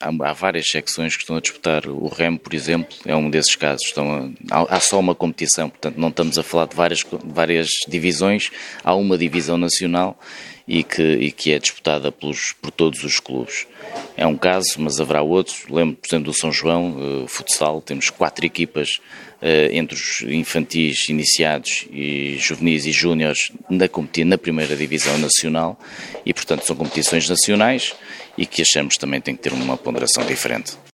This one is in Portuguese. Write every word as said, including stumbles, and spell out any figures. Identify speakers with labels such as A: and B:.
A: há, há várias secções que estão a disputar. O remo, por exemplo, é um desses casos. Estão a, há, há só uma competição, portanto não estamos a falar de várias, várias divisões, há uma divisão nacional e que, e que é disputada pelos, por todos os clubes. É um caso, mas haverá outros. Lembro, por exemplo, do São João, uh, futsal, temos quatro equipas uh, entre os infantis, iniciados e juvenis e júniores na competir na primeira divisão nacional e, portanto, são competições nacionais e que achamos que também tem que ter uma ponderação diferente.